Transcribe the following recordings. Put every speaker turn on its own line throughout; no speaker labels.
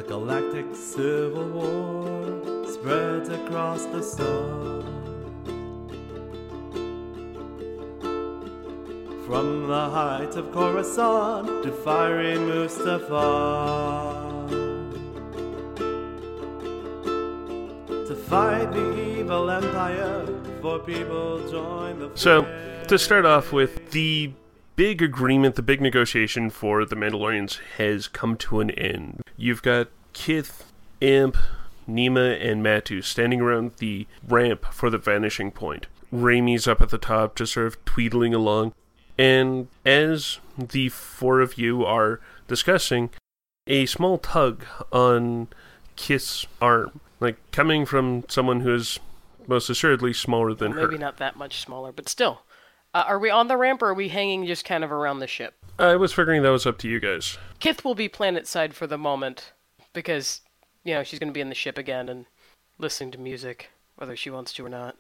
galactic civil war spreads across the sun. From the heights of Coruscant to fiery Mustafar, to fight the evil empire, for people join the
So, to start off with, the big agreement, the big negotiation for the Mandalorians has come to an end. You've got Kith, Amp, Nema, and Matu standing around the ramp for the vanishing point. Raimi's up at the top, just sort of tweedling along. And as the four of you are discussing, a small tug on Kith's arm, like coming from someone who is most assuredly smaller than her.
Maybe not that much smaller, but still. Are we on the ramp, or are we hanging just kind of around the ship?
I was figuring that was up to you guys.
Kith will be planet-side for the moment, because, she's going to be in the ship again and listening to music, whether she wants to or not.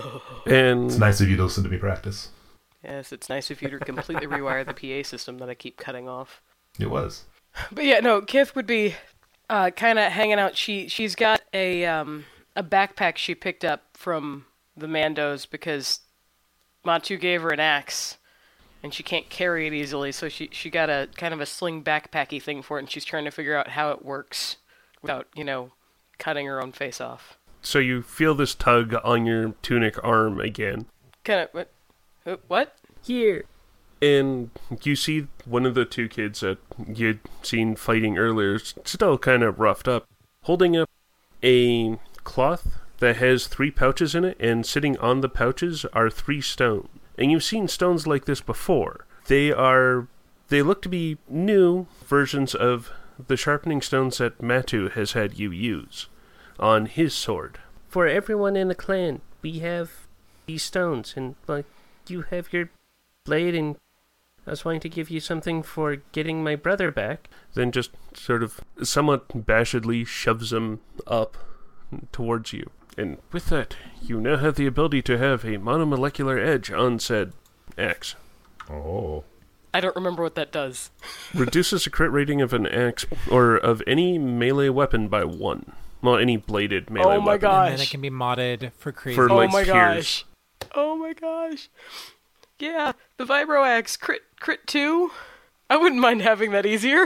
And
It's nice of you to listen to me practice.
Yes, it's nice of you to completely rewire the PA system that I keep cutting off.
It was.
But yeah, no, Kith would be kind of hanging out. She's got a backpack she picked up from the Mandos because Matu gave her an axe, and she can't carry it easily, so she got a kind of a sling backpacky thing for it, and she's trying to figure out how it works without, cutting her own face off.
so you feel this tug on your tunic arm again.
Kind of, what?
Here. And you see one of the two kids that you'd seen fighting earlier, still kind of roughed up, holding up a cloth that has 3 pouches in it, and sitting on the pouches are 3 stones. And you've seen stones like this before. They look to be new versions of the sharpening stones that Matu has had you use on his sword. For everyone in the clan, we have these stones, and you have your blade, and I was wanting to give you something for getting my brother back. Then just sort of somewhat bashedly shoves them up towards you. And with that, you now have the ability to have a monomolecular edge on said axe.
Oh.
I don't remember what that does.
Reduces the crit rating of an axe or of any melee weapon by 1. Well, any bladed melee weapon.
Oh my gosh.
And then it can be modded for crazy.
For,
Oh my
Pierce.
gosh. Oh my gosh. Yeah, the Vibro Axe, crit 2. I wouldn't mind having that easier.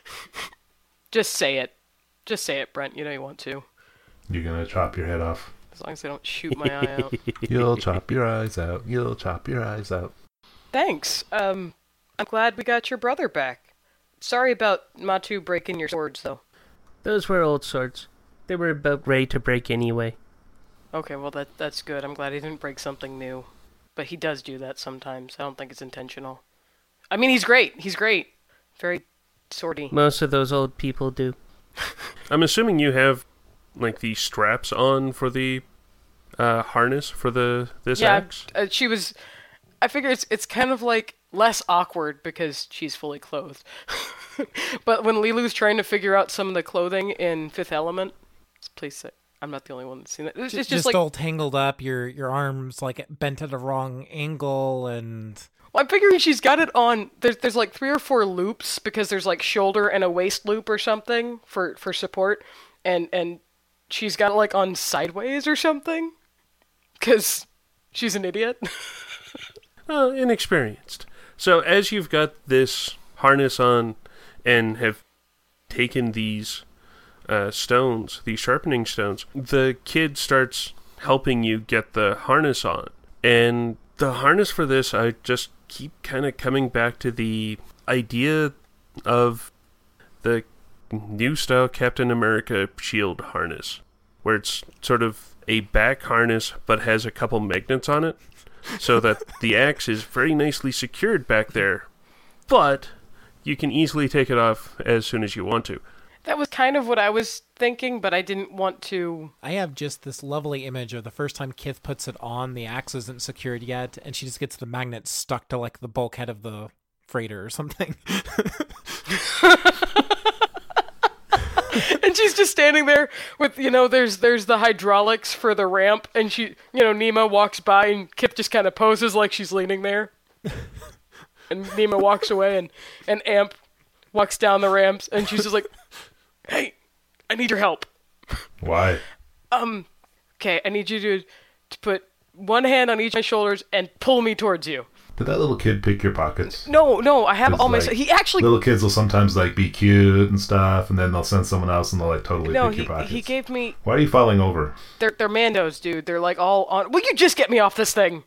Just say it. Just say it, Brent. You know you want to.
You're gonna chop your head off.
As long as they don't shoot my eye out.
You'll chop your eyes out. You'll chop your eyes out.
Thanks. I'm glad we got your brother back. Sorry about Matu breaking your swords, though.
Those were old swords. They were about ready to break anyway.
Okay, well that's good. I'm glad he didn't break something new. But he does do that sometimes. I don't think it's intentional. I mean, he's great. He's great. Very swordy.
Most of those old people do.
I'm assuming you have, the straps on for the harness for this axe?
Yeah, she was... I figure it's kind of, less awkward because she's fully clothed. But when Lilu's trying to figure out some of the clothing in Fifth Element... Please say... I'm not the only one that's seen that. It's
just all tangled up, your arms bent at a wrong angle, and...
Well, I'm figuring she's got it on... There's 3 or 4 loops, because there's shoulder and a waist loop or something for support, and she's got it on sideways or something, because she's an idiot.
Inexperienced. So as you've got this harness on and have taken these stones, these sharpening stones, the kid starts helping you get the harness on. And the harness for this, I just keep kind of coming back to the idea of the new style Captain America shield harness, where it's sort of a back harness but has a couple magnets on it, so that the axe is very nicely secured back there, but you can easily take it off as soon as you want to.
That was kind of what I was thinking, but I didn't want to...
I have just this lovely image of the first time Kith puts it on, the axe isn't secured yet, and she just gets the magnet stuck to the bulkhead of the freighter or something.
And she's just standing there with, there's the hydraulics for the ramp, and she, Nema walks by, and Kith just kind of poses like she's leaning there. And Nema walks away, and Amp walks down the ramps, and she's just like, hey, I need your help.
Why?
Okay, I need you to put one hand on each of my shoulders and pull me towards you.
Did that little kid pick your pockets?
No, I have all my...
Like,
He actually...
Little kids will sometimes, like, be cute and stuff, and then they'll send someone else and they'll, like, totally pick your pockets.
he gave me...
Why are you falling over?
They're Mandos, dude. They're, like, all on... Will you just get me off this thing?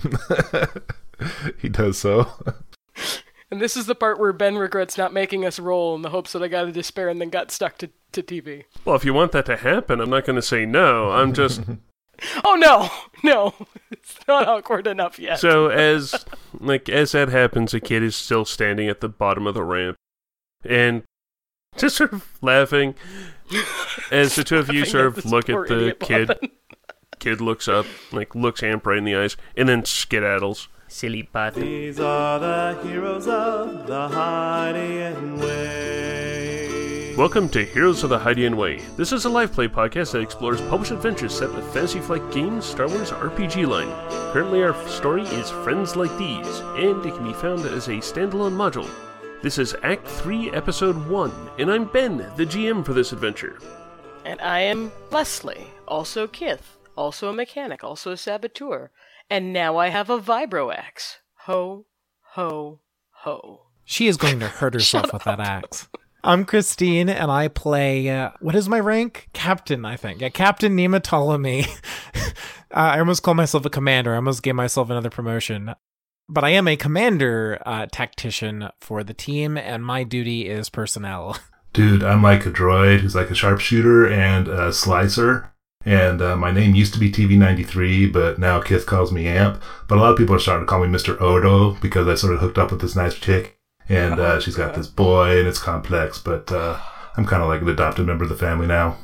He does so.
And this is the part where Ben regrets not making us roll in the hopes that I got a despair and then got stuck to TV.
Well, if you want that to happen, I'm not going to say no. I'm just...
Oh, no. It's not awkward enough yet.
So as that happens, a kid is still standing at the bottom of the ramp and just sort of laughing as the two of you sort of look at the kid. Kid looks up, looks Amp right in the eyes, and then skedaddles.
Silly button.
These are the heroes of the Hydian Way.
Welcome to Heroes of the Hydian Way. This is a live play podcast that explores published adventures set in the Fantasy Flight Games Star Wars RPG line. Currently our story is Friends Like These, and it can be found as a standalone module. This is Act 3, Episode 1, and I'm Ben, the GM for this adventure.
And I am Leslie, also Kith, also a mechanic, also a saboteur. And now I have a vibro axe. Ho, ho, ho.
She is going to hurt herself with that axe. I'm Christine, and I play, what is my rank? Captain, I think. Yeah, Captain Nima Ptolemy. I almost call myself a commander. I almost gave myself another promotion. But I am a commander tactician for the team, and my duty is personnel.
Dude, I'm like a droid who's like a sharpshooter and a slicer. And my name used to be TV93, but now Kith calls me Amp. But a lot of people are starting to call me Mr. Odo because I sort of hooked up with this nice chick. And she's got this boy, and it's complex, but I'm kind of like an adopted member of the family now.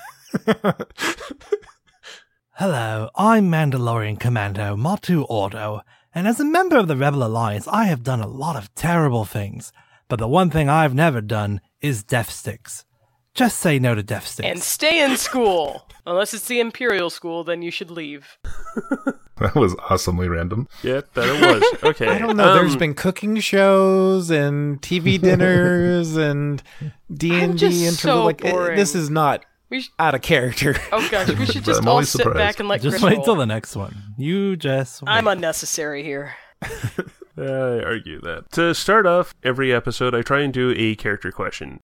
Hello, I'm Mandalorian Commando Matu Ordo, and as a member of the Rebel Alliance, I have done a lot of terrible things. But the one thing I've never done is death sticks. Just say no to death sticks.
And stay in school. Unless it's the Imperial school, then you should leave.
That was awesomely random.
Yeah, that it was. Okay.
I don't know. There's been cooking shows and TV dinners and D&D
so boring.
This is not out of character.
Oh gosh, we should just
I'm
all
always
sit
surprised.
back and let
Just
Chris
wait
roll.
till the next one. You just wait.
I'm unnecessary here.
I argue that. To start off every episode, I try and do a character question.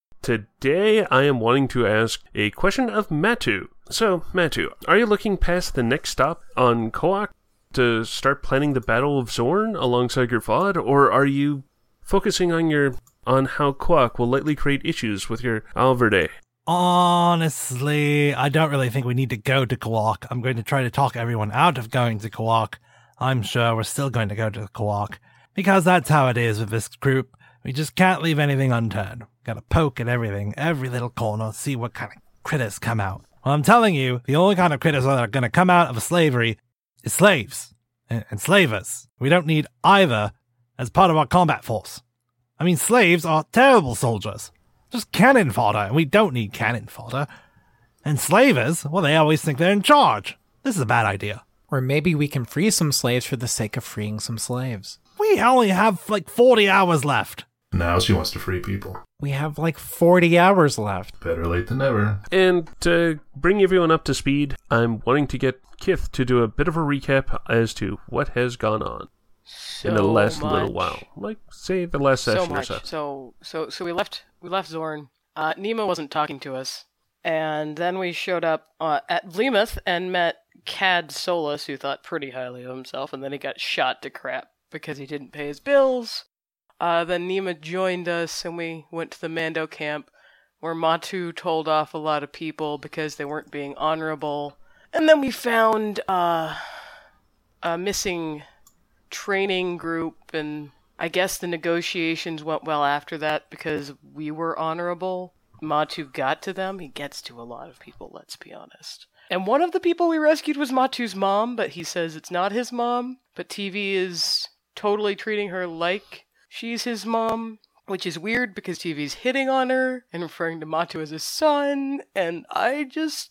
Today, I am wanting to ask a question of Matu. So, Matu, are you looking past the next stop on Koak to start planning the Battle of Zorn alongside your VOD, or are you focusing on how Koak will likely create issues with your Alverde?
Honestly, I don't really think we need to go to Koak. I'm going to try to talk everyone out of going to Koak. I'm sure we're still going to go to Koak, because that's how it is with this group. We just can't leave anything unturned. Gotta poke at everything, every little corner, see what kind of critters come out. Well, I'm telling you, the only kind of critters that are gonna come out of slavery is slaves and slavers. We don't need either as part of our combat force. I mean, slaves are terrible soldiers. Just cannon fodder, and we don't need cannon fodder. And slavers, well, they always think they're in charge. This is a bad idea.
Or maybe we can free some slaves for the sake of freeing some slaves.
We only have like 40 hours left.
Now she wants to free people.
We have like 40 hours left.
Better late than never.
And to bring everyone up to speed, I'm wanting to get Kith to do a bit of a recap as to what has gone on in the last little while. Like, say, the last session or so.
So we left Zorn. Nima wasn't talking to us. And then we showed up at Vlemouth and met Cad Solus, who thought pretty highly of himself, and then he got shot to crap because he didn't pay his bills. Then Nima joined us, and we went to the Mando camp, where Matu told off a lot of people because they weren't being honorable. And then we found a missing training group, and I guess the negotiations went well after that because we were honorable. Matu got to them. He gets to a lot of people, let's be honest. And one of the people we rescued was Matu's mom, but he says it's not his mom. But TV is totally treating her like she's his mom, which is weird because TV's hitting on her and referring to Matu as his son, and I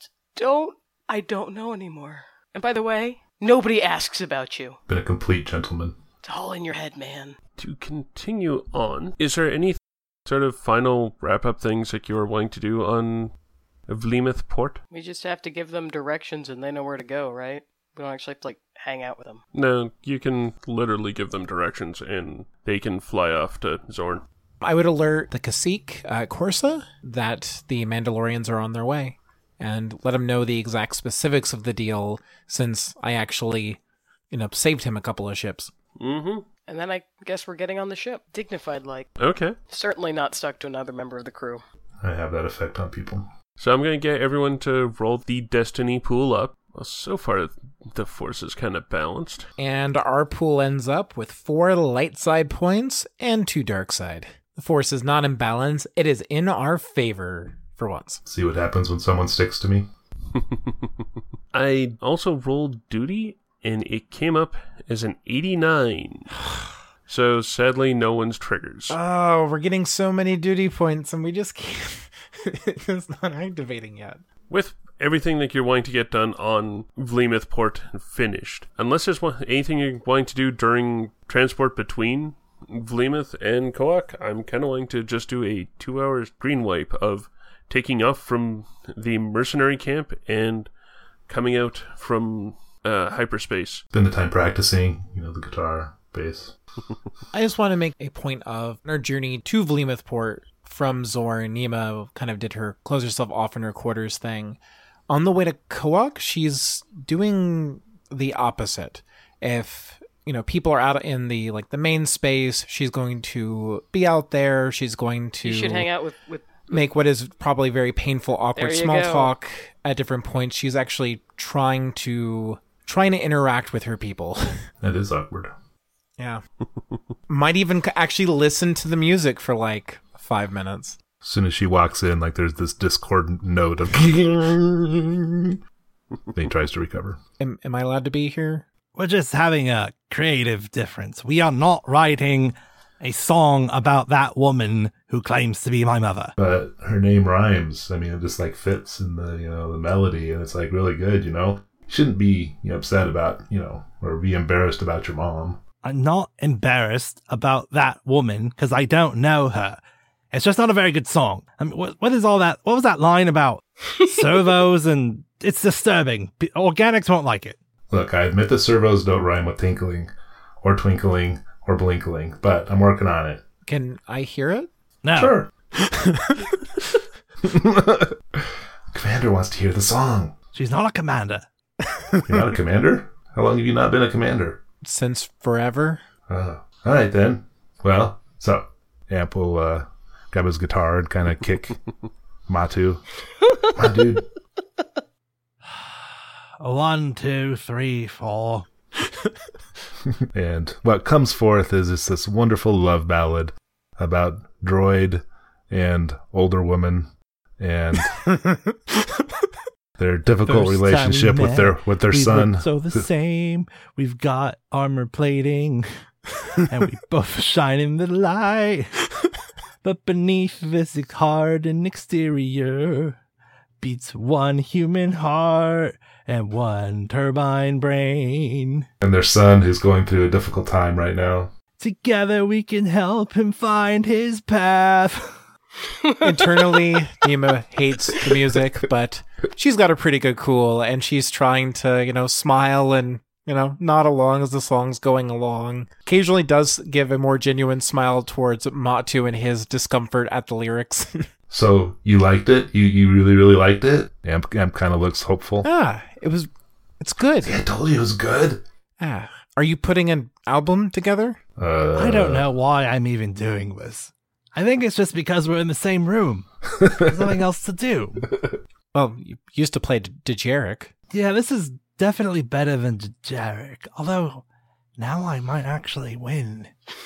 don't know anymore. And by the way, nobody asks about you.
Been a complete gentleman.
It's all in your head, man.
To continue on, is there any sort of final wrap-up things that you are wanting to do on Vlimeth Port?
We just have to give them directions and they know where to go, right? We don't actually have to, like, hang out with them.
No, you can literally give them directions and they can fly off to Zorn.
I would alert the cacique, Corsa, that the Mandalorians are on their way, and let him know the exact specifics of the deal, since I actually, saved him a couple of ships.
Mm-hmm.
And then I guess we're getting on the ship. Dignified like.
Okay.
Certainly not stuck to another member of the crew.
I have that effect on people.
So I'm going to get everyone to roll the Destiny pool up. Well, so far, the force is kind of balanced.
And our pool ends up with 4 light side points and 2 dark side. The force is not in balance. It is in our favor for once.
See what happens when someone sticks to me?
I also rolled duty, and it came up as an 89. So sadly, no one's triggers.
Oh, we're getting so many duty points, and we just can't. It's not activating yet.
With everything that you're wanting to get done on Vlimeth Port finished, unless there's anything you're wanting to do during transport between Vlimeth and Koak, I'm kind of wanting to just do a 2-hour green wipe of taking off from the mercenary camp and coming out from hyperspace.
Spend the time practicing, the guitar, bass.
I just want to make a point of our journey to Vlimeth Port from Zorn. Nima kind of did her close herself off in her quarters thing. On the way to Koak, she's doing the opposite. If people are out in the main space, she's going to be out there. She's going to
You should hang out with
make what is probably very painful, awkward
There you
small
go.
talk at different points. She's actually trying to interact with her people.
That is awkward.
Yeah. Might even actually listen to the music for 5 minutes.
As soon as she walks in, there's this discordant note of... Then he tries to recover.
Am I allowed to be here?
We're just having a creative difference. We are not writing a song about that woman who claims to be my mother.
But her name rhymes. I mean, it just fits in the, the melody, and it's really good, You shouldn't be upset about, or be embarrassed about your mom.
I'm not embarrassed about that woman because I don't know her. It's just not a very good song. I mean, what is all that? What was that line about? Servos, and it's disturbing. Organics won't like it.
Look, I admit the servos don't rhyme with tinkling, or twinkling, or blinkling, but I'm working on it.
Can I hear it?
No.
Sure. Commander wants to hear the song.
She's not a commander.
You're not a commander? How long have you not been a commander?
Since forever.
All right, then. Well, so Amp will grab his guitar and kind of kick Matu. My dude.
1, 2, 3, 4.
And what comes forth is this wonderful love ballad about droid and older woman and their difficult
First
relationship
time we
with their
We
son.
look so the same. We've got armor plating, and we both shine in the light. But beneath this hardened exterior beats one human heart and one turbine brain.
And their son who's going through a difficult time right now.
Together we can help him find his path.
Internally, Nima hates the music, but she's got a pretty good cool, and she's trying to, smile and, nod along as the song's going along. Occasionally does give a more genuine smile towards Matu and his discomfort at the lyrics.
So you liked it? You really, really liked it? Amp kind of looks hopeful.
It's good.
I told you it was good.
Are you putting an album together?
I don't know why I'm even doing this. I think it's just because we're in the same room. There's nothing else to do.
Well, you used to play Dejeric.
Yeah, this is definitely better than Jarek. Although, now I might actually win.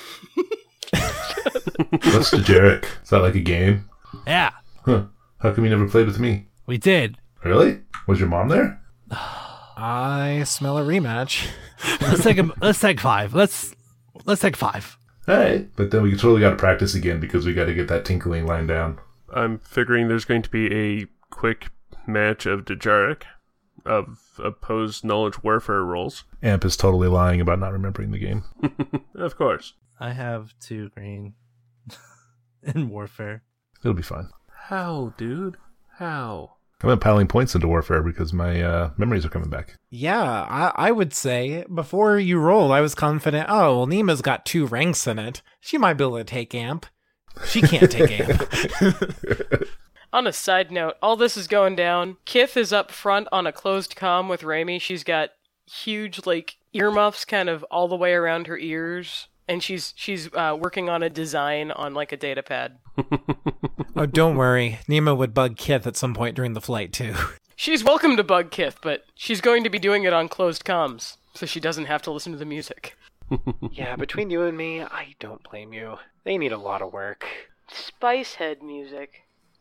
What's Dejeric? Is that like a game?
Yeah,
Huh. How come you never played with me?
we did.
Really? Was your mom there?
I smell a rematch.
Let's take 5. Let's take 5.
Hey. But then we totally got to practice again because we got to get that tinkling line down.
I'm figuring there's going to be a quick match of Dejaric of opposed knowledge warfare rolls.
Amp is totally lying about not remembering the game.
Of course.
I have 2 green in warfare.
It'll be fun.
How, dude? How?
I've been piling points into Warfare because my memories are coming back.
Yeah, I would say before you rolled, I was confident, oh, well, Nima's got 2 ranks in it. She might be able to take Amp. She can't take Amp.
On a side note, all this is going down. Kith is up front on a closed comm with Raimi. She's got huge, like, earmuffs kind of all the way around her ears. And she's working on a design on, like, a data pad.
Oh, don't worry. Nima would bug Kith at some point during the flight, too.
She's welcome to bug Kith, but she's going to be doing it on closed comms, so she doesn't have to listen to the music.
Yeah, between you and me, I don't blame you. They need a lot of work.
Spicehead music.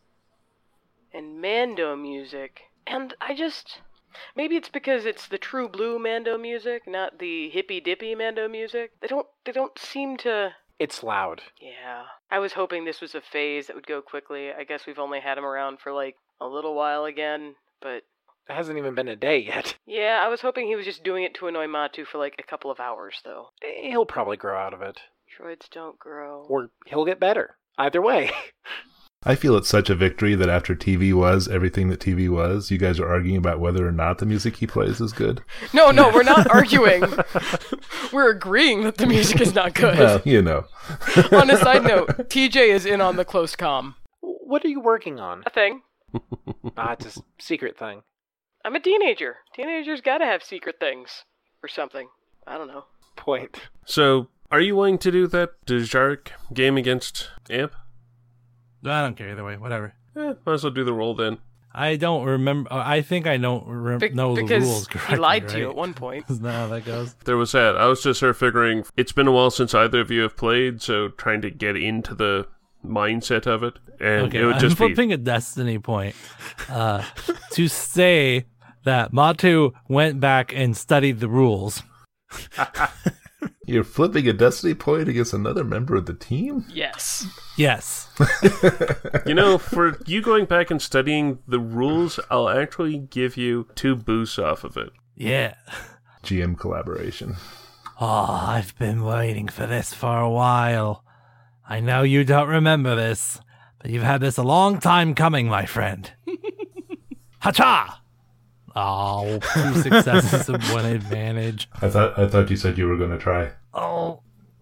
And Mando music. And maybe it's because it's the true blue Mando music, not the hippy-dippy Mando music. They don't seem to...
It's loud.
Yeah. I was hoping this was a phase that would go quickly. I guess we've only had him around for, like, a little while again, but...
It hasn't even been a day yet.
Yeah, I was hoping he was just doing it to annoy Matu for, like, a couple of hours, though.
He'll probably grow out of it.
Droids don't grow.
Or he'll get better. Either way.
I feel it's such a victory that after TV was everything that TV was, you guys are arguing about whether or not the music he plays is good.
No, we're not arguing. We're agreeing that the music is not good.
Well, you know.
On a side note, TJ is in on the close comm.
What are you working on?
A thing.
It's a secret thing.
I'm a teenager. Teenagers gotta have secret things. Or something. I don't know.
Point.
So, are you willing to do that Dejarik game against Amp?
I don't care either way. Whatever.
Might as well do the roll then.
I don't remember. I think I don't know the rules correctly.
He lied to you
right?
at one point.
Isn't that how that goes?
There was that. I was just sort of figuring it's been a while since either of you have played, so trying to get into the mindset of it. And
Okay,
it would
I'm
just
flipping a destiny point to say that Matu went back and studied the rules.
You're flipping a destiny point against another member of the team?
Yes.
Yes.
For you going back and studying the rules, I'll actually give you 2 boosts off of it.
Yeah.
GM collaboration.
Oh, I've been waiting for this for a while. I know you don't remember this, but you've had this a long time coming, my friend. Ha-cha! Oh, 2 successes and 1 advantage.
I thought you said you were going to try.
Oh.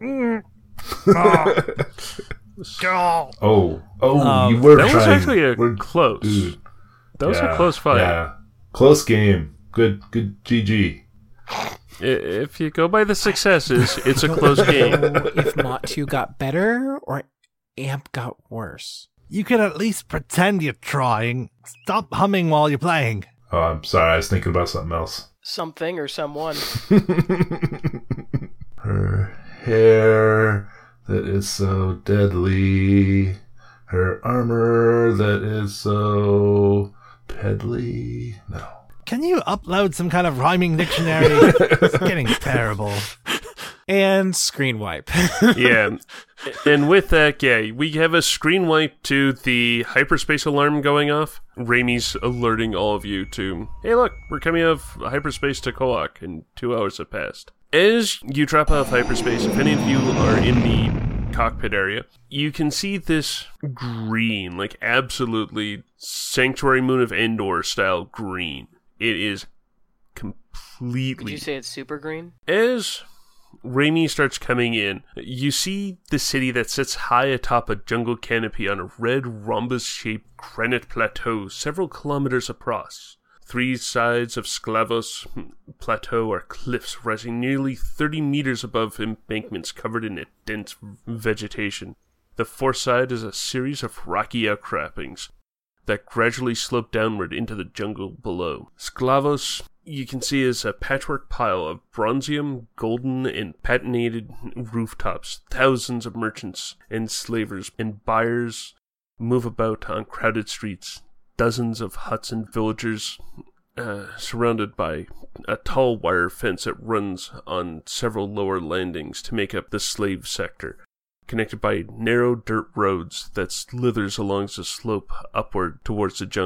Oh, you were
that
trying.
was actually close.
Dude.
That was a close fight.
Yeah. Close game. Good GG.
If you go by the successes, it's a close game.
If Matu got better or Amp got worse.
You can at least pretend you're trying. Stop humming while you're playing.
Oh, I'm sorry. I was thinking about something else.
Something or someone.
Her hair that is so deadly. Her armor that is so peddly. No.
Can you upload some kind of rhyming dictionary? It's getting terrible.
And screen wipe.
Yeah. And with that, we have a screen wipe to the hyperspace alarm going off. Raimi's alerting all of you to, hey look, we're coming out of hyperspace to Koak, and 2 hours have passed. As you drop out of hyperspace, if any of you are in the cockpit area, you can see this green, like absolutely Sanctuary Moon of Endor style green. It is completely...
Would you say it's super green?
As Raimi starts coming in, you see the city that sits high atop a jungle canopy on a red rhombus-shaped granite plateau several kilometers across. 3 sides of Sklavos Plateau are cliffs rising nearly 30 meters above embankments covered in a dense vegetation. The 4th side is a series of rocky outcroppings that gradually slope downward into the jungle below. Sklavos, you can see, is a patchwork pile of bronzium, golden, and patinated rooftops. Thousands of merchants and slavers and buyers move about on crowded streets. Dozens of huts and villagers surrounded by a tall wire fence that runs on several lower landings to make up the slave sector, connected by narrow dirt roads that slithers along the slope upward towards the jungle.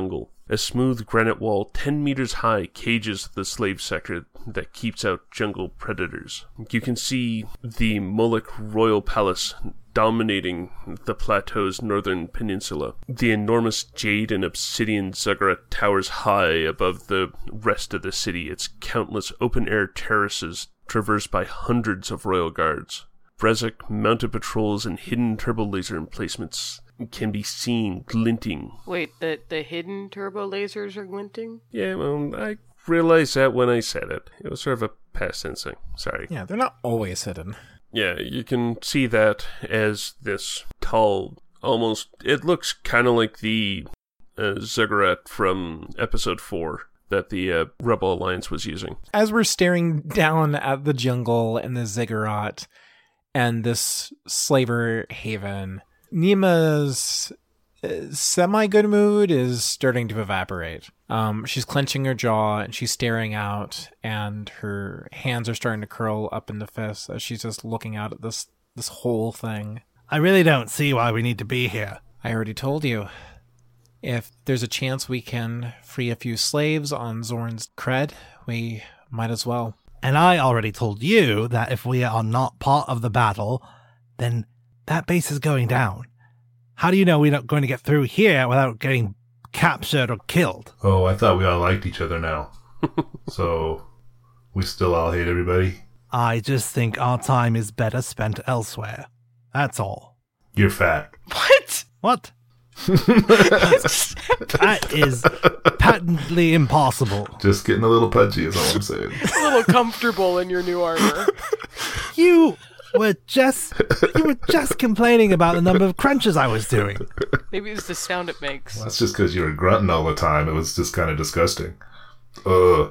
A smooth granite wall 10 meters high cages the slave sector that keeps out jungle predators. You can see the Moloch Royal Palace dominating the plateau's northern peninsula. The enormous jade and obsidian ziggurat towers high above the rest of the city, its countless open-air terraces traversed by hundreds of royal guards. Brezek mounted patrols and hidden turbo laser emplacements can be seen glinting.
Wait, the hidden turbo lasers are glinting?
Yeah, well, I realized that when I said it. It was sort of a past tense thing. Sorry.
Yeah, they're not always hidden.
Yeah, you can see that as this tall, almost, it looks kind of like the ziggurat from episode 4 that the Rebel Alliance was using.
As we're staring down at the jungle and the ziggurat and this slaver haven, Nima's semi-good mood is starting to evaporate. She's clenching her jaw and she's staring out, and her hands are starting to curl up into fists as she's just looking out at this whole thing.
I really don't see why we need to be here.
I already told you. If there's a chance we can free a few slaves on Zorn's cred, we might as well.
And I already told you that if we are not part of the battle, then that base is going down. How do you know we're not going to get through here without getting captured or killed?
Oh, I thought we all liked each other now. So, we still all hate everybody?
I just think our time is better spent elsewhere. That's all.
You're fat.
What?
What? That is patently impossible.
Just getting a little pudgy is all I'm saying.
A little comfortable in your new armor.
You were just complaining about the number of crunches I was doing.
Maybe it's the sound it makes.
Well, that's just because you were grunting all the time. It was just kind of disgusting. I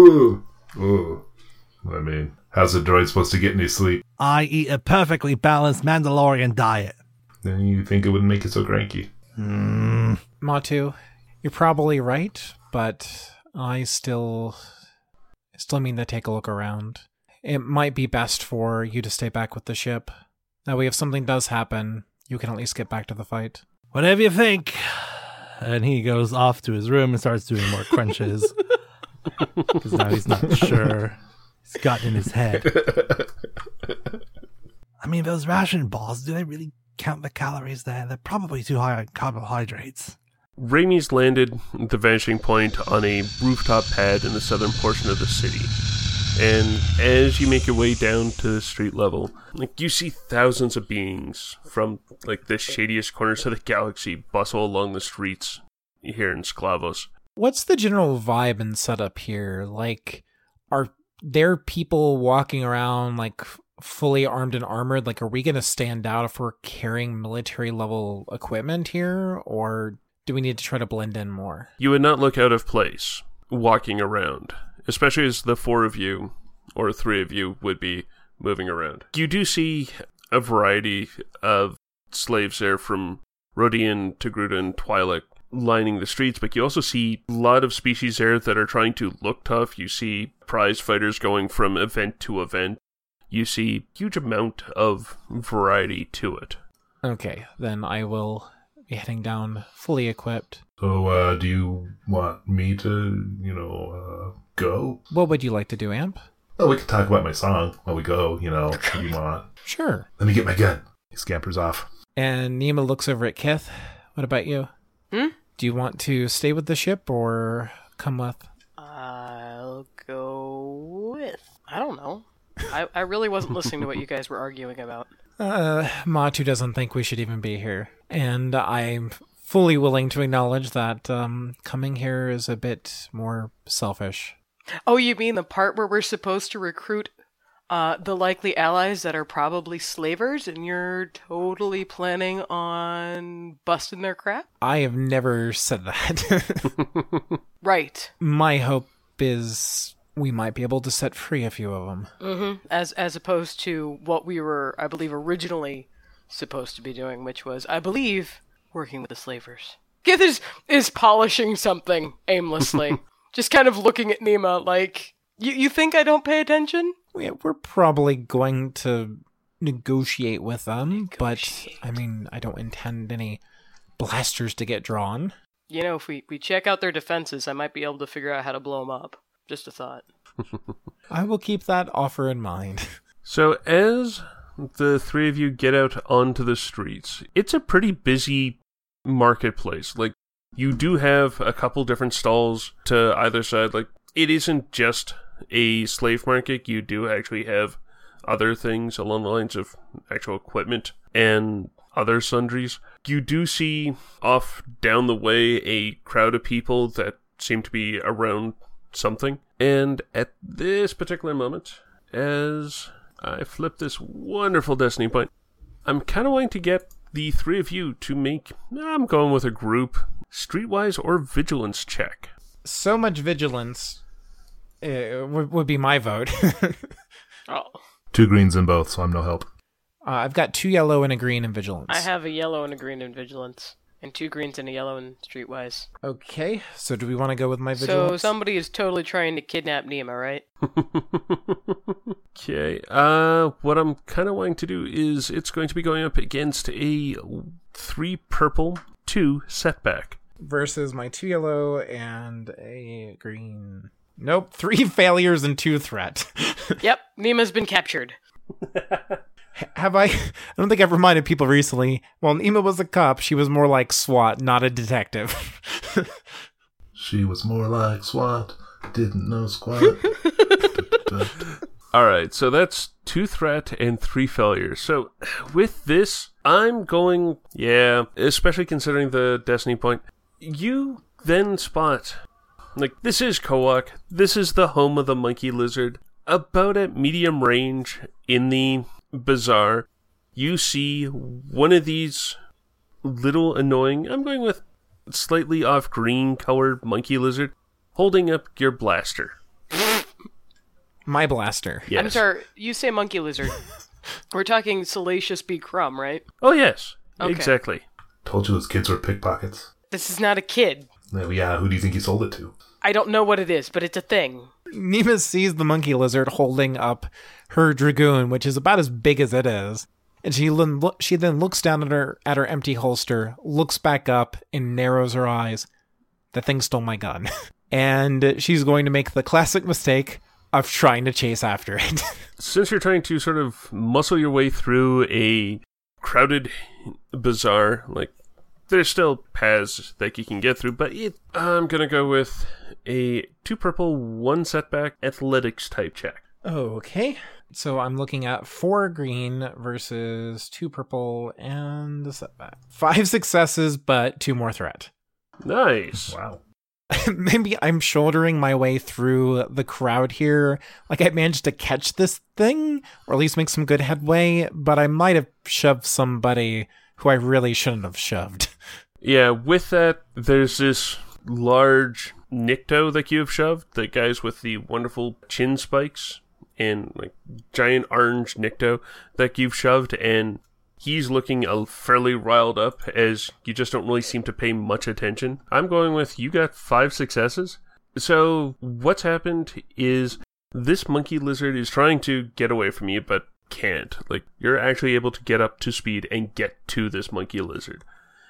mean, how's a droid supposed to get any sleep?
I eat a perfectly balanced Mandalorian diet.
Then you think it wouldn't make you so cranky.
Matu, you're probably right, but I still mean to take a look around. It might be best for you to stay back with the ship. That way, if something does happen, you can at least get back to the fight.
Whatever you think. And he goes off to his room and starts doing more crunches. Because now he's not sure. He's got in his head. I mean, those ration balls, do they really count the calories there? They're probably too high on carbohydrates.
Ramie's landed at the vanishing point on a rooftop pad in the southern portion of the city. And as you make your way down to the street level, you see thousands of beings from the shadiest corners of the galaxy bustle along the streets here in Sklavos.
What's the general vibe and setup here? Are there people walking around fully armed and armored? Are we going to stand out if we're carrying military level equipment here, or do we need to try to blend in more?
You would not look out of place walking around, especially as the 4 of you or 3 of you would be moving around. You do see a variety of slaves there, from Rodian, Togruta, and Twi'lek, lining the streets, but you also see a lot of species there that are trying to look tough. You see prize fighters going from event to event. You see huge amount of variety to it.
Okay, then I will be heading down fully equipped.
So, do you want me to, go?
What would you like to do, Amp?
Oh, we can talk about my song while we go, if you want.
Sure.
Let me get my gun. He scampers off.
And Nima looks over at Kith. What about you? Do you want to stay with the ship or come with?
I'll go with. I don't know. I really wasn't listening to what you guys were arguing about.
Matu doesn't think we should even be here. And I'm fully willing to acknowledge that coming here is a bit more selfish.
Oh, you mean the part where we're supposed to recruit the likely allies that are probably slavers, and you're totally planning on busting their crap?
I have never said that.
Right.
My hope is we might be able to set free a few of them.
Mm-hmm. As opposed to what we were, I believe, originally supposed to be doing, which was, I believe, working with the slavers. Kith is polishing something aimlessly. Just kind of looking at Nima like, you think I don't pay attention?
We're probably going to negotiate with them, but I don't intend any blasters to get drawn.
You know, if we check out their defenses, I might be able to figure out how to blow them up. Just a thought.
I will keep that offer in mind.
So as the three of you get out onto the streets, it's a pretty busy marketplace. Like, you do have a couple different stalls to either side. Like, it isn't just a slave market. You do actually have other things along the lines of actual equipment and other sundries. You do see off down the way a crowd of people that seem to be around something. And at this particular moment, as I flip this wonderful destiny point, I'm kind of wanting to get the three of you to make, I'm going with a group, streetwise or vigilance check.
So much vigilance would be my vote.
Oh.
2 greens in both, so I'm no help.
I've got 2 yellow and a green in vigilance.
I have a yellow and a green in vigilance. And 2 greens and a yellow in streetwise.
Okay, so do we want to go with my vigilance?
So somebody is totally trying to kidnap Nima, right?
Okay, what I'm kind of wanting to do is it's going to be going up against a 3 purple, 2 setback.
Versus my 2 yellow and a green. Nope, 3 failures and 2 threat.
Yep, Nima's been captured.
Have I don't think I've reminded people recently. Well, Nima was a cop. She was more like SWAT, not a detective.
She was more like SWAT, didn't know squat.
Alright, so that's 2 threat and 3 failures. So with this, I'm going, especially considering the destiny point, you then spot, like, this is Kowak, this is the home of the monkey lizard, about at medium range in the bazaar. You see one of these little annoying, I'm going with slightly off green colored monkey lizard, holding up your blaster.
My blaster.
Yes.
I'm sorry, you say monkey lizard. We're talking Salacious B. Crumb, right?
Oh yes,
Okay.
exactly.
Told you those kids were pickpockets.
This is not a kid.
Yeah, who do you think he sold it to?
I don't know what it is, but it's a thing.
Nima sees the monkey lizard holding up her dragoon, which is about as big as it is. And she then looks down at her empty holster, looks back up, and narrows her eyes. The thing stole my gun. And she's going to make the classic mistake of trying to chase after it.
Since you're trying to sort of muscle your way through a crowded bazaar, like, there's still paths that you can get through, but I'm going to go with a 2 purple, 1 setback athletics type check.
Okay. So I'm looking at 4 green versus 2 purple and a setback. 5 successes, but 2 more threat.
Nice.
Wow.
Maybe I'm shouldering my way through the crowd here. Like, I managed to catch this thing, or at least make some good headway, but I might have shoved somebody who I really shouldn't have shoved.
Yeah, with that, there's this large Nikto that you've shoved, the guys with the wonderful chin spikes and like giant orange Nikto that you've shoved, and he's looking fairly riled up as you just don't really seem to pay much attention. I'm going with you got 5 successes. So what's happened is this monkey lizard is trying to get away from you, but can't. Like, you're actually able to get up to speed and get to this monkey lizard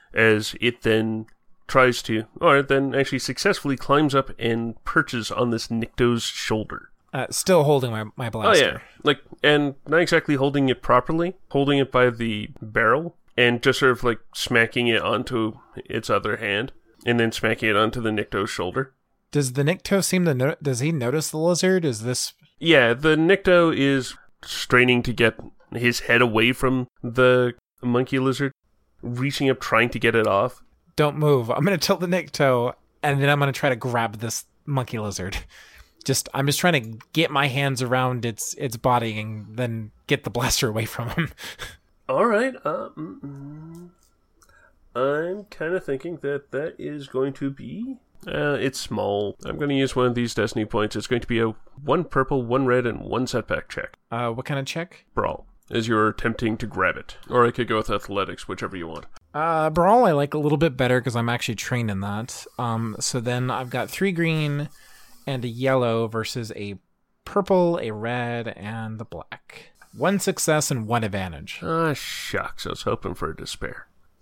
as it then tries to, or then actually successfully climbs up and perches on this Nikto's shoulder.
Still holding my blaster.
Oh yeah, like, and not exactly holding it properly, holding it by the barrel and just sort of like smacking it onto its other hand and then smacking it onto the Nikto's shoulder.
Does the Nikto seem to does he notice the lizard? Is this...
Yeah, the Nikto is straining to get his head away from the monkey lizard, reaching up, trying to get it off.
Don't move. I'm going to tilt the Nikto, and then I'm going to try to grab this monkey lizard. I'm just trying to get my hands around its body and then get the blaster away from him.
All right. I'm kind of thinking that is going to be... it's small. I'm going to use one of these destiny points. It's going to be a 1 purple, 1 red, and 1 setback check.
What kind of check?
Brawl, as you're attempting to grab it. Or I could go with athletics, whichever you want.
Brawl I like a little bit better because I'm actually trained in that. So then I've got 3 green and a yellow versus a purple, a red, and the black. 1 success and 1 advantage.
Ah, shucks. I was hoping for a despair.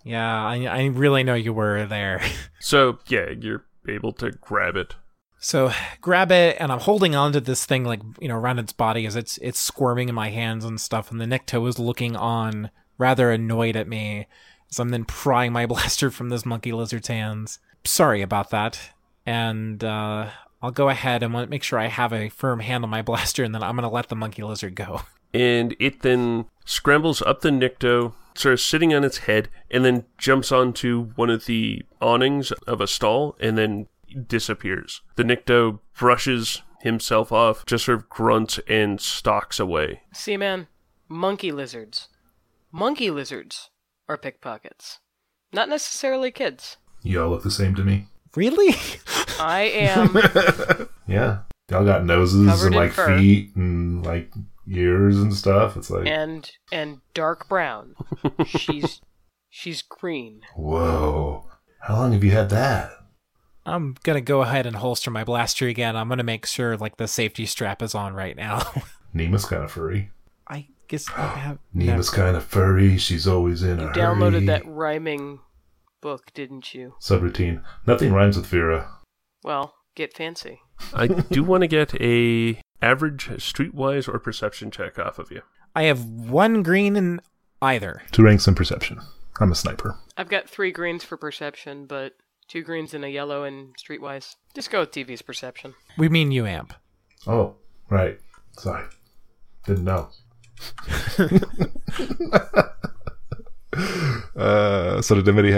Yeah, I really know you were there.
So, yeah, you're able to grab it.
So grab it, and I'm holding on to this thing around its body as it's squirming in my hands and stuff, and the Nikto is looking on, rather annoyed at me, as I'm then prying my blaster from this monkey lizard's hands. Sorry about that. And I'll go ahead and make sure I have a firm hand on my blaster, and then I'm going to let the monkey lizard go.
And it then scrambles up the Nikto, sort of sitting on its head, and then jumps onto one of the awnings of a stall, and then disappears. The Nikto brushes himself off, just sort of grunts and stalks away.
See, man, monkey lizards. Monkey lizards are pickpockets. Not necessarily kids.
You all look the same to me.
Really?
I am
Yeah. Y'all got noses
Covered
and
in
like
fur.
feet and like ears and stuff. It's like,
and dark brown. She's green.
whoa. How long have you had that?
I'm going to go ahead and holster my blaster again. I'm going to make sure the safety strap is on right now.
Nima's kind of furry.
I guess I have...
Nima's kind of furry. She's always in
You
a
downloaded
hurry.
that rhyming book, didn't you?
Subroutine. Nothing rhymes with Vera.
Well, get fancy.
I do want to get a average streetwise or perception check off of you.
I have 1 green in either.
2 ranks in perception. I'm a sniper.
I've got 3 greens for perception, but 2 greens and a yellow in streetwise. Just go with TV's perception.
We mean you, Amp.
Oh, right. Sorry. Didn't know. So did anybody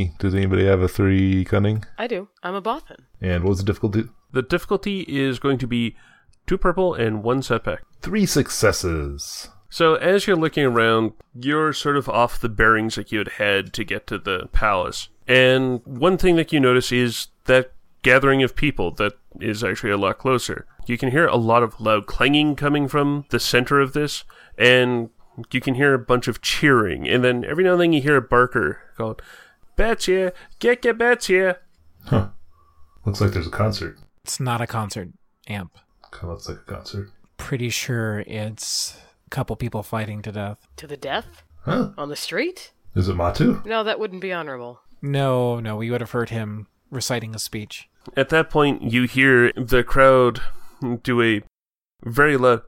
have a 3 cunning?
I do. I'm a Bothan.
And what was the difficulty?
The difficulty is going to be 2 purple and 1 setback.
3 successes.
So as you're looking around, you're sort of off the bearings that you had to get to the palace. And one thing that you notice is that gathering of people that is actually a lot closer. You can hear a lot of loud clanging coming from the center of this, and you can hear a bunch of cheering. And then every now and then you hear a barker called, "Betcha! Get Betcha!"
Huh. Looks like there's a concert.
It's not a concert, Amp.
Kind of looks like a concert.
Pretty sure it's a couple people fighting to death.
To the death?
Huh?
On the street?
Is it Matu?
No, that wouldn't be honorable.
No, we would have heard him reciting a speech.
At that point, you hear the crowd do a very loud,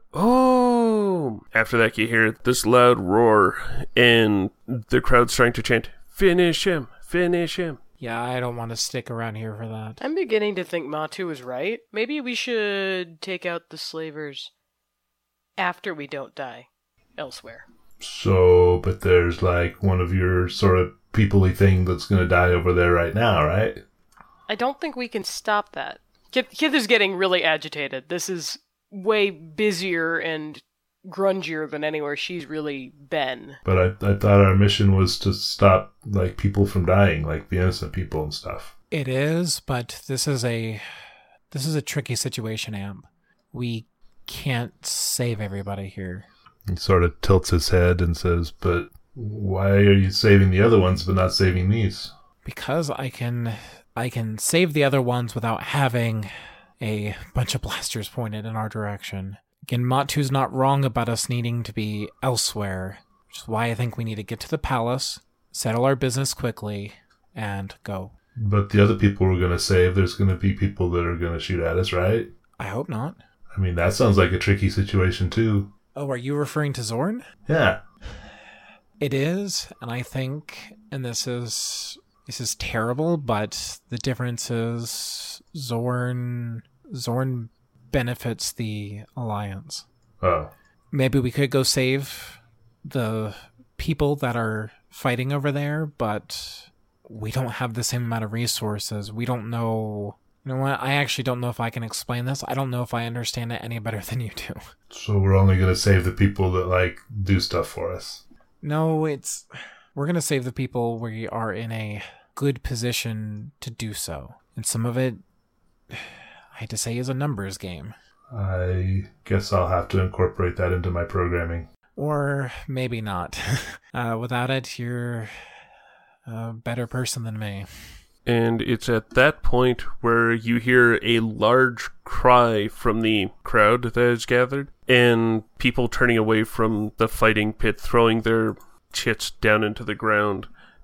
"Oh!" After that, you hear this loud roar, and the crowd's trying to chant, "Finish him! Finish him!"
Yeah, I don't want to stick around here for that.
I'm beginning to think Matu is right. Maybe we should take out the slavers after we don't die elsewhere.
So, but there's like one of your sort of people-y thing that's going to die over there right now, right?
I don't think we can stop that. Kith is getting really agitated. This is way busier and grungier than anywhere she's really been.
But I thought our mission was to stop like people from dying, like the innocent people and stuff.
It is, but this is a tricky situation, Amp. We can't save everybody here.
He sort of tilts his head and says, "But why are you saving the other ones but not saving these?"
Because I can save the other ones without having a bunch of blasters pointed in our direction. Again, Matu's not wrong about us needing to be elsewhere, which is why I think we need to get to the palace, settle our business quickly, and go.
But the other people we're going to save, there's going to be people that are going to shoot at us, right?
I hope not.
I mean, that sounds like a tricky situation, too.
Oh, are you referring to Zorn?
Yeah.
It is, and I think, and this is terrible, but the difference is Zorn benefits the Alliance.
Oh.
Maybe we could go save the people that are fighting over there, but we don't have the same amount of resources. We don't know... You know what? I actually don't know if I can explain this. I don't know if I understand it any better than you do.
So we're only going to save the people that, like, do stuff for us.
No, we're going to save the people we are in a good position to do so. And some of it, I hate to say, is a numbers game.
I guess I'll have to incorporate that into my programming.
Or maybe not. Without it, you're a better person than me.
And it's at that point where you hear a large cry from the crowd that is gathered, and people turning away from the fighting pit, throwing their chits down into the ground,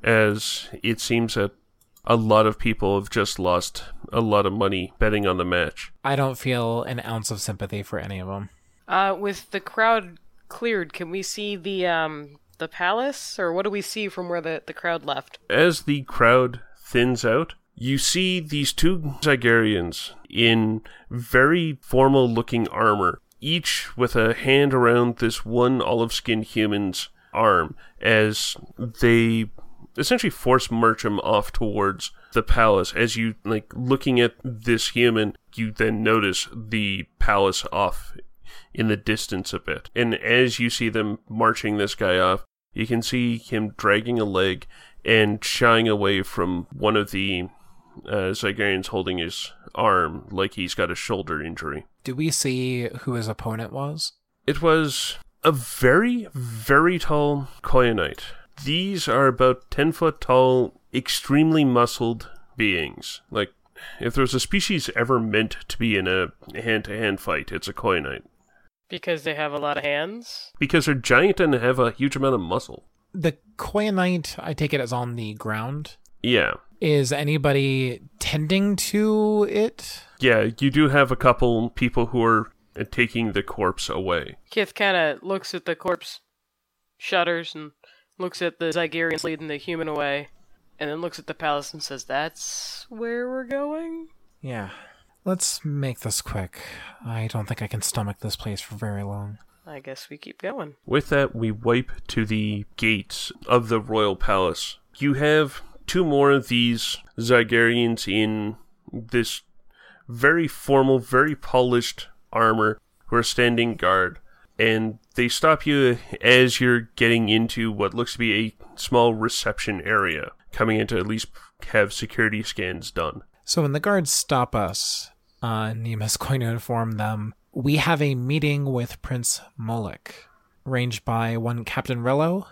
as it seems that a lot of people have just lost a lot of money betting on the match.
I don't feel an ounce of sympathy for any of them.
With the crowd cleared, can we see the palace, or what do we see from where the crowd left?
As the crowd thins out, you see these two Zygarians in very formal-looking armor, each with a hand around this one olive-skinned human's arm, as they essentially force march him off towards the palace. As you, looking at this human, you then notice the palace off in the distance a bit. And as you see them marching this guy off, you can see him dragging a leg and shying away from one of the Zygarians holding his arm like he's got a shoulder injury.
Do we see who his opponent was?
It was a very, very tall Koyanite. These are about 10 foot tall, extremely muscled beings. Like, if there was a species ever meant to be in a hand-to-hand fight, it's a Koyanite.
Because they have a lot of hands?
Because they're giant and have a huge amount of muscle.
The Koyanite, I take it, is on the ground.
Yeah.
Is anybody tending to it?
Yeah, you do have a couple people who are taking the corpse away.
Kith kind of looks at the corpse, shudders, and looks at the Zygarians leading the human away, and then looks at the palace and says, "That's where we're going?"
Yeah. Let's make this quick. I don't think I can stomach this place for very long.
I guess we keep going.
With that, we wipe to the gates of the royal palace. You have two more of these Zygarians in this very formal, very polished armor who are standing guard. And they stop you as you're getting into what looks to be a small reception area, coming in to at least have security scans done.
So when the guards stop us, Nima's going to inform them, we have a meeting with Prince Molek, arranged by one Captain Rello.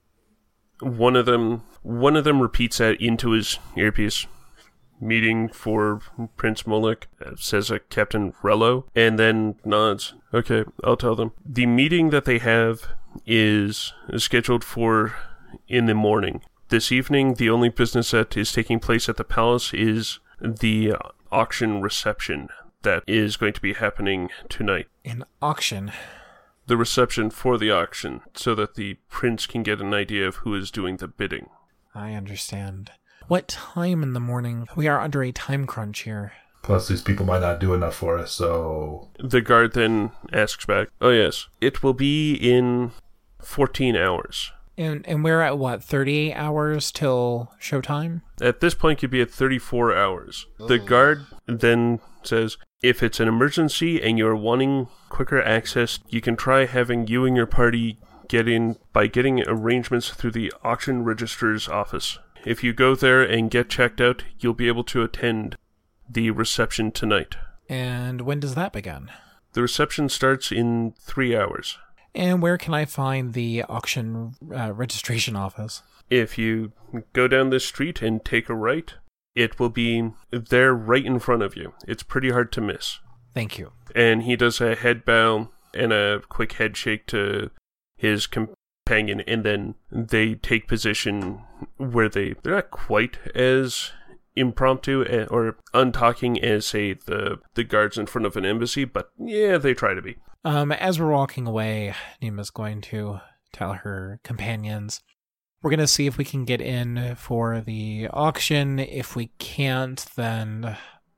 One of them repeats that into his earpiece. Meeting for Prince Molek, says a Captain Rello, and then nods. Okay, I'll tell them. The meeting that they have is scheduled for in the morning. This evening, the only business that is taking place at the palace is the auction reception that is going to be happening tonight.
An auction?
The reception for the auction, so that the prince can get an idea of who is doing the bidding.
I understand. What time in the morning? We are under a time crunch here.
Plus, these people might not do enough for us, so...
The guard then asks back, "Oh yes, it will be in 14 hours.
And we're at what, 38 hours till showtime?
At this point, you'd be at 34 hours. The guard then says, if it's an emergency and you're wanting quicker access, you can try having you and your party get in by getting arrangements through the auction registrar's office. If you go there and get checked out, you'll be able to attend the reception tonight."
And when does that begin?
The reception starts in 3 hours.
And where can I find the auction registration office?
If you go down this street and take a right, it will be there right in front of you. It's pretty hard to miss.
Thank you.
And he does a head bow and a quick head shake to his companion, and then they take position where they're not quite as impromptu or untalking as, say, the guards in front of an embassy, but yeah, they try to be.
As we're walking away, Nima's going to tell her companions, we're going to see if we can get in for the auction. If we can't, then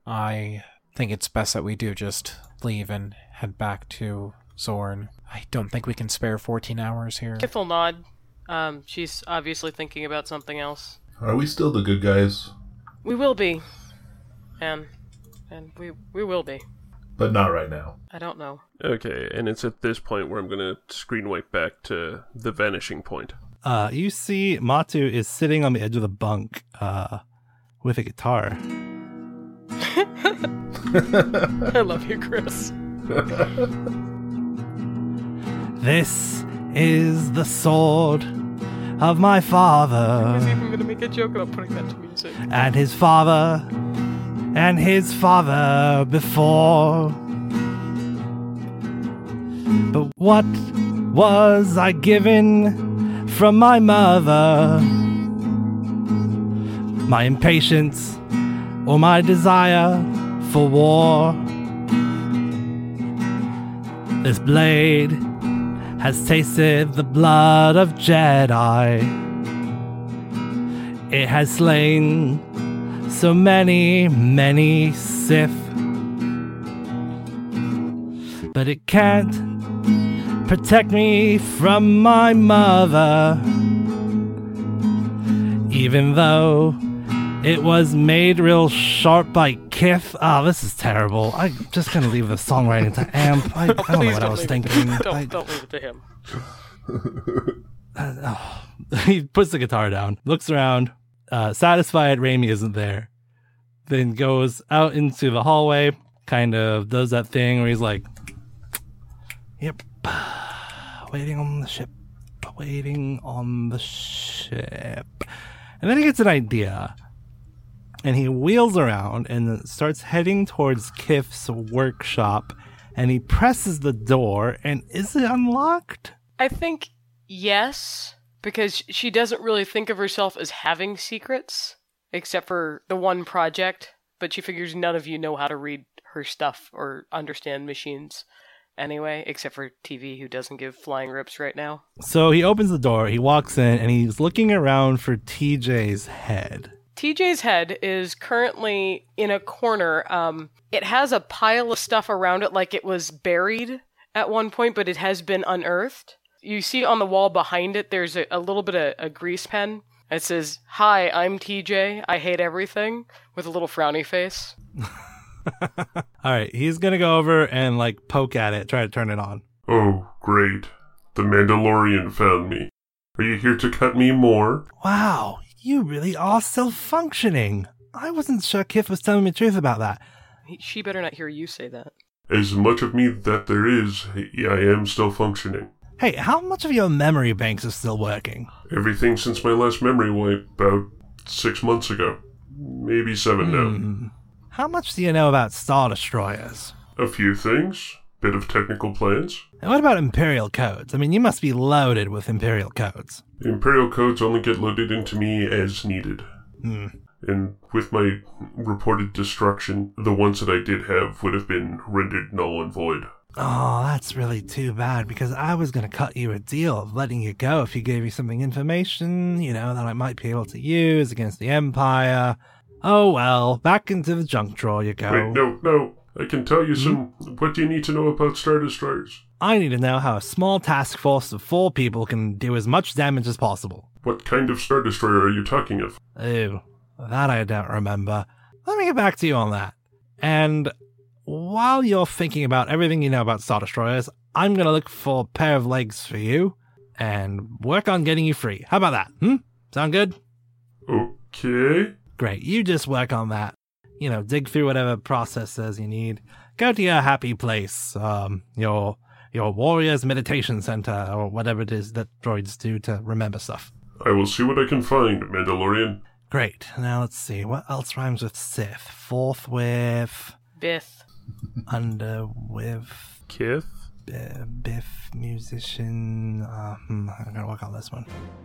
I think it's best that we do just leave and head back to Zorn. I don't think we can spare 14 hours here.
Kith will nod. She's obviously thinking about something else.
Are we still the good guys?
We will be. And we will be.
But not right now.
I don't know.
Okay, and it's at this point where I'm going to screen wipe back to the vanishing point.
You see Matu is sitting on the edge of the bunk with a guitar.
I love you, Chris.
This is the sword of my father.
I was even going to make a joke about putting that to music.
And his father before. But what was I given from my mother? my impatience, or my desire for war. This blade has tasted the blood of Jedi. It has slain so many, many Sith. But it can't protect me from my mother. Even though it was made real sharp by Kith. Oh, this is terrible. I'm just going to leave the songwriting to Amp. I don't know what I was thinking.
Don't leave it to him.
He puts the guitar down, looks around, satisfied Raimi isn't there, then goes out into the hallway, kind of does that thing where he's like, yep, waiting on the ship. And then he gets an idea. And he wheels around and starts heading towards Kith's workshop. And he presses the door. And is it unlocked?
I think yes, because she doesn't really think of herself as having secrets, except for the one project. But she figures none of you know how to read her stuff or understand machines anyway, except for TV, who doesn't give flying rips right now.
So he opens the door, he walks in, and he's looking around for TJ's head.
TJ's head is currently in a corner. It has a pile of stuff around it like it was buried at one point, but it has been unearthed. You see on the wall behind it, there's a little bit of a grease pen. It says, "Hi, I'm TJ. I hate everything," with a little frowny face.
All right, he's going to go over and like poke at it, try to turn it on.
Oh, great. The Mandalorian found me. Are you here to cut me more?
Wow, you really are still functioning. I wasn't sure Kith was telling me the truth about that.
She better not hear you say that.
As much of me that there is, I am still functioning.
Hey, how much of your memory banks are still working?
Everything since my last memory wipe about 6 months ago. Maybe 7 now.
How much do you know about Star Destroyers?
A few things. Bit of technical plans.
And what about Imperial codes? I mean, you must be loaded with Imperial codes.
Imperial codes only get loaded into me as needed. And with my reported destruction, the ones that I did have would have been rendered null and void.
Oh, that's really too bad, because I was going to cut you a deal of letting you go if you gave me something information, you know, that I might be able to use against the Empire. Oh well, back into the junk drawer you go.
Wait, no. I can tell you some... What do you need to know about Star Destroyers?
I need to know how a small task force of 4 people can do as much damage as possible.
What kind of Star Destroyer are you talking of?
Oh, that I don't remember. Let me get back to you on that. And while you're thinking about everything you know about Star Destroyers, I'm going to look for a pair of legs for you and work on getting you free. How about that? Sound good?
Okay.
Great. You just work on that. You know, dig through whatever processes you need. Go to your happy place, your warrior's meditation center, or whatever it is that droids do to remember stuff.
I will see what I can find, Mandalorian.
Great. Now let's see. What else rhymes with Sith? Forthwith.
Biff.
Under with.
Kith?
Biff, musician. I'm gonna work on this one.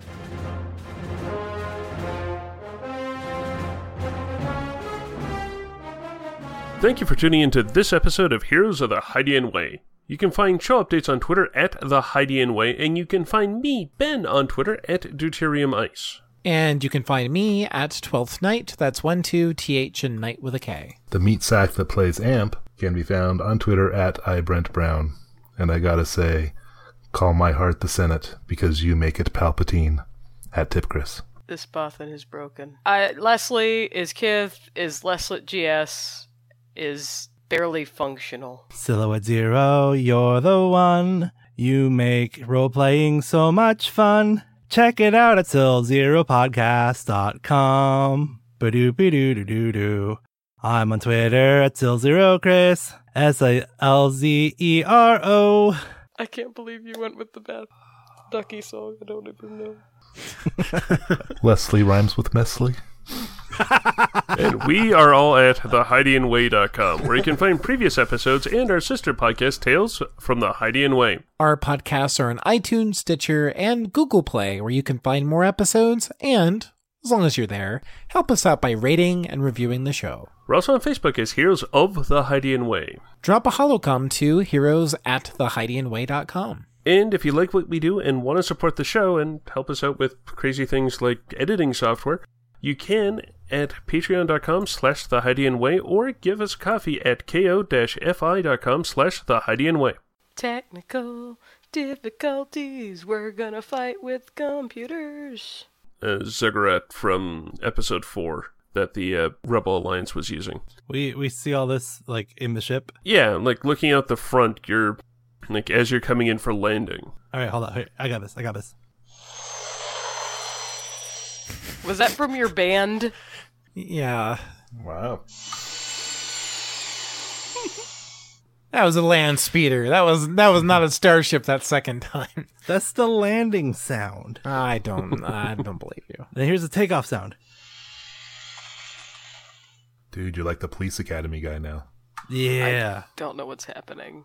Thank you for tuning into this episode of Heroes of the Hydian Way. You can find show updates on Twitter at The Hydian Way, and you can find me, Ben, on Twitter at Deuterium Ice.
And you can find me at 12th Night. That's 12th and Night with a K.
The meat sack that plays Amp can be found on Twitter at iBrentBrown. And I gotta say, call my heart the Senate, because you make it Palpatine. At Tipchris.
This Bothan is broken. Leslie is Kith, is Leslet GS, is barely functional.
Silhouette Zero, you're the one. You make role-playing so much fun. Check it out at SillZeroPodcast.com. Ba-doo-ba-doo-doo-doo-doo. I'm on Twitter at SillZeroChris. SILZERO.
I can't believe you went with the bad Ducky song. I don't even know.
Leslie rhymes with Mesley.
And we are all at thehydianway.com, where you can find previous episodes and our sister podcast, Tales from the Hydian Way.
Our podcasts are on iTunes, Stitcher, and Google Play, where you can find more episodes and As long as you're there, help us out by rating and reviewing the show.
We're also on Facebook as Heroes of the Hydian Way.
Drop a holocom to heroes@thehydianway.com.
And if you like what we do and want to support the show and help us out with crazy things like editing software, you can at patreon.com/thehydianway or give us coffee at ko-fi.com/thehydianway.
Technical difficulties. We're gonna fight with computers.
Ziggurat from episode 4 that the Rebel Alliance was using.
We see all this, like, in the ship?
Yeah, like, looking out the front, you're, like, as you're coming in for landing.
Alright, hold on. Here, I got this.
Was that from your band?
Yeah.
Wow.
That was a land speeder. That was not a starship that second time.
That's the landing sound.
I don't believe you.
Then here's the takeoff sound.
Dude, you're like the police academy guy now.
Yeah.
Don't know what's happening.